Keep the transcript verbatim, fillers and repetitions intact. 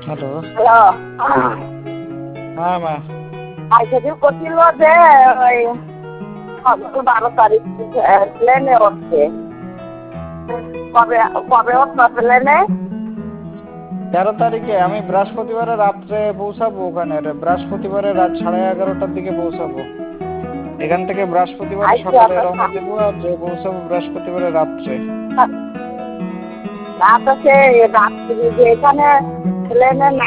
Hello. Hello. হ্যাঁ মা। আজকে যে করছিল যে ওই বারো তারিখ প্লেনে উঠছে, কবে কবে উঠবে প্লেনে? তেরো তারিখে আমি বৃহস্পতিবারে রাত্রে পৌঁছাবো ওখানে, বৃহস্পতিবারে রাত সাড়ে এগারোটার দিকে পৌঁছাবো এখান থেকে। বৃহস্পতিবারে আজকে সকালে আপনার রওনা দেবো আর যে পৌঁছাবো বৃহস্পতিবারে রাত্রে। রাত আছে, রাত্রি যে এখানে প্লেনে